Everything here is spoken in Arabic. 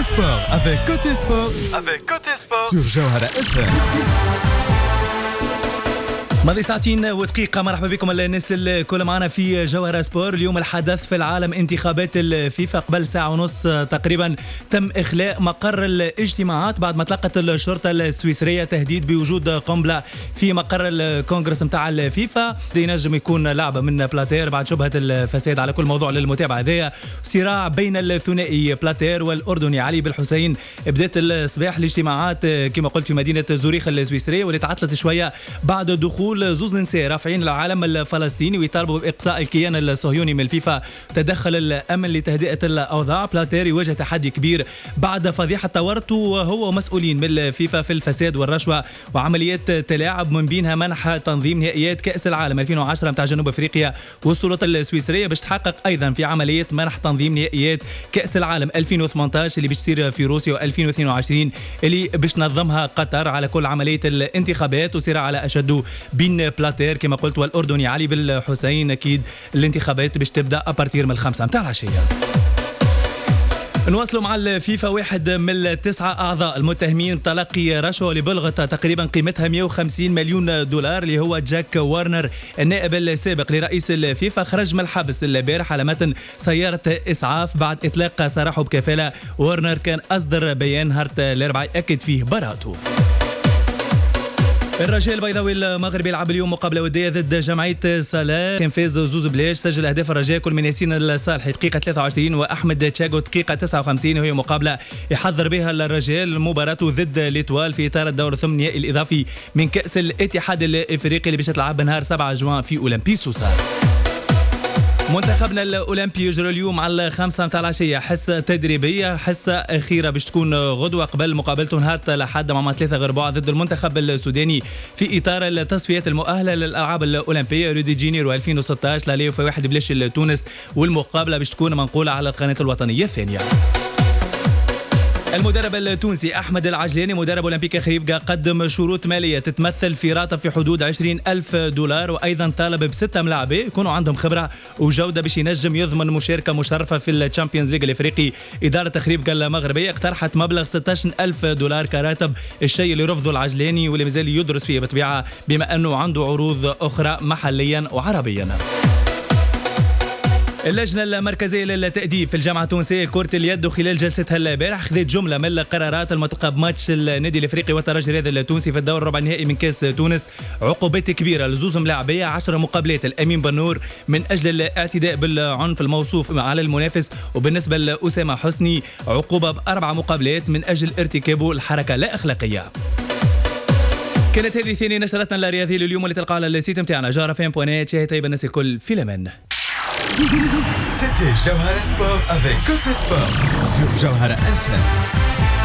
sport avec Côté Sport. Sur Jawhara FM. ماضي ساعتين ودقيقة. مرحبا بكم الناس الكل معنا في جوهرة سبور. اليوم الحدث في العالم انتخابات الفيفا. قبل ساعة ونص تقريبا تم إخلاء مقر الاجتماعات بعد ما تلقت الشرطة السويسرية تهديد بوجود قنبلة في مقر الكونغرس متاع الفيفا. ينجم يكون لعبة من بلاتير بعد شبهة الفساد. على كل موضوع للمتابعة هذايا صراع بين الثنائي بلاتير والأردني علي بالحسين. بدات الصباح الاجتماعات كما قلت في مدينة زوريخ السويسرية واللي تعطلت شوية بعد دخول زوز نساء رافعين العلم الفلسطيني ويطالبوا بإقصاء الكيان الصهيوني من الفيفا. تدخل الأمن لتهدئة الأوضاع. بلاتير يواجه تحدي كبير بعد فضيحة تورط هو مسؤولين من الفيفا في الفساد والرشوة وعمليات تلاعب من بينها منح تنظيم نهائيات كأس العالم 2010 متاع جنوب أفريقيا. والسلطة السويسرية باش تحقق أيضا في عملية منح تنظيم نهائيات كأس العالم 2018 اللي باش تصير في روسيا و2022 اللي باش تنظمها قطر. على كل عملية الانتخابات وصراع على أشد بين بلاتير كما قلت والأردني علي بالحسين. أكيد الانتخابات باش تبدأ أبارتير من 5 متاع العشية. نواصلوا مع الفيفا. واحد من 9 أعضاء المتهمين بتلقي رشوة لبلغة تقريبا قيمتها 150 مليون دولار اللي هو جاك وارنر النائب السابق لرئيس الفيفا خرج من الحبس البارح على متن سيارة إسعاف بعد إطلاق سراحه بكفالة. وارنر كان أصدر بيان هارت الأربعاء أكد فيه براءته. الرجاء البيضاوي المغربي يلعب اليوم مقابله وديه ضد جمعيه صلاح. كان فاز زوز بلاش. سجل اهداف الرجاء كل من ياسين الصالحي دقيقه 23 واحمد تشاغو دقيقه 59 وهي مقابله يحضر بها الرجال مباراته ضد ليتوال في اطار الدور الثمانيني الاضافي من كاس الاتحاد الافريقي اللي باش تلعب نهار 7 جوان في اولمبي سوسه. منتخبنا الأولمبي يجري اليوم على 5 متاع العشية حصة تدريبية. حصة أخيرة باش تكون غدوة قبل مقابلته نهار الأحد مع 3 غير بعض ضد المنتخب السوداني في إطار التصفيات المؤهلة للألعاب الأولمبية ريو دي جانيرو 2016 لاليو في 1 بلاش تونس. والمقابلة باش تكون منقولة على القناة الوطنية الثانية. المدرب التونسي أحمد العجلاني مدرب أولمبيك خريبكا قدم شروط مالية تتمثل في راتب في حدود 20,000 دولار وأيضا طالب ب6 ملاعبة يكونوا عندهم خبرة وجودة باش ينجم يضمن مشاركة مشرفة في الشامبيونز ليج الإفريقي. إدارة خريبكا المغربية اقترحت مبلغ 16,000 دولار كراتب، الشيء اللي رفضه العجلاني واللي مازال يدرس فيه بطبيعة بما أنه عنده عروض أخرى محليا وعربيا. اللجنة المركزية للتأديب في الجامعة التونسية كرة اليد خلال جلستها البارح خذت جملة من القرارات المتعلقة بماتش النادي الافريقي والترجي الرياضي التونسي في الدور الربع النهائي من كاس تونس. عقوبات كبيرة لزوز ملاعبية 10 مقابلات الأمين بنور من أجل الاعتداء بالعنف الموصوف على المنافس. وبالنسبة لأسامة حسني عقوبة ب4 مقابلات من أجل ارتكابه الحركة لا أخلاقية. كانت هذه ثاني نشرتنا الرياضية لليوم اللي تلقاها على السيت متاعنا جارفم.net. شاهد طيب الناس الكل في الأمان. C'était Jawhara Sport avec Côté Sport sur Jawhara FM.